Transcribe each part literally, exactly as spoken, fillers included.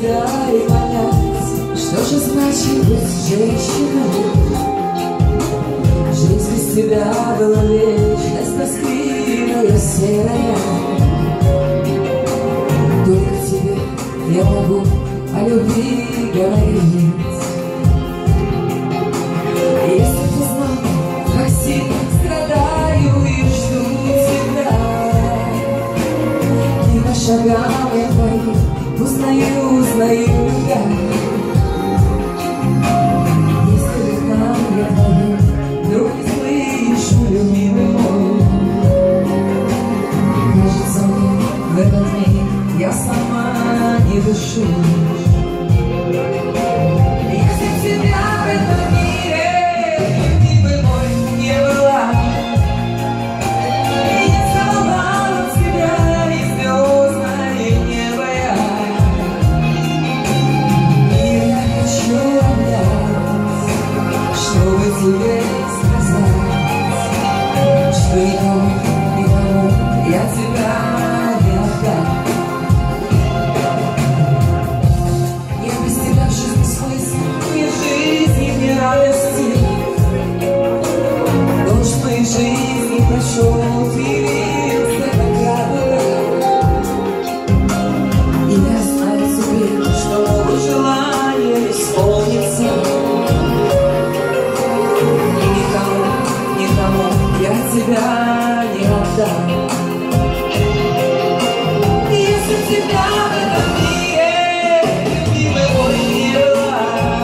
себя и понять, что же значит быть женщиной. Жизнь без тебя была вечность тоскливая, серая. Только тебе я могу о любви говорить. Если ты знал, как сильно страдаю и жду тебя, и по шагам я твоим узнаю, узнаю тебя. Если дыхам я твоим вдруг не слышу, любимый мой, кажется мне в этот миг я сама не дышу. Если тебя в этом мире, любимый мой, не было, я сломала тебя и звездное небо я. И я хочу обнять, чтобы тебе сказать, что никому, никому я тебя не отдам. Дождь моей жизни прошел, явился как радуга. И я знаю теперь, что мое желание исполнится. И никому, никому я тебя не отдам. Если тебя в этом мире, любимый мой, не было,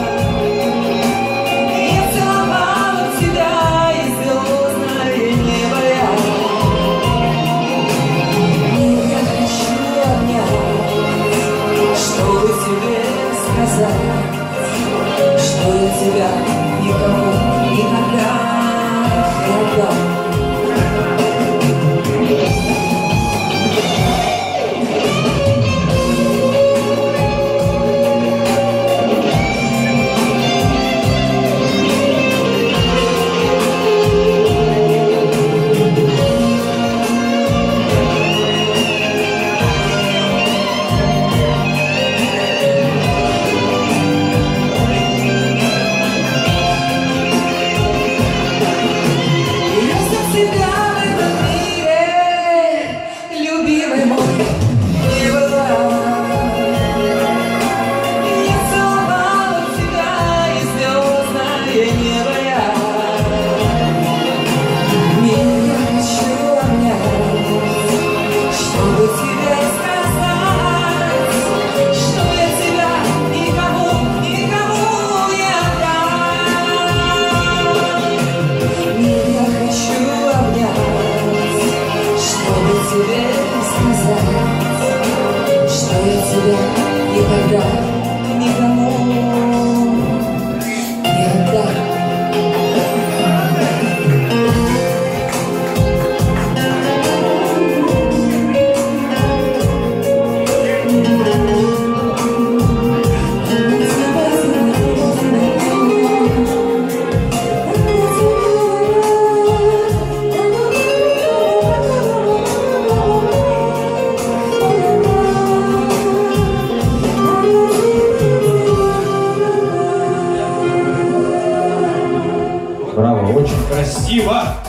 что я тебя никому никогда не отдам. Никогда никому не отдам. Браво, очень красиво!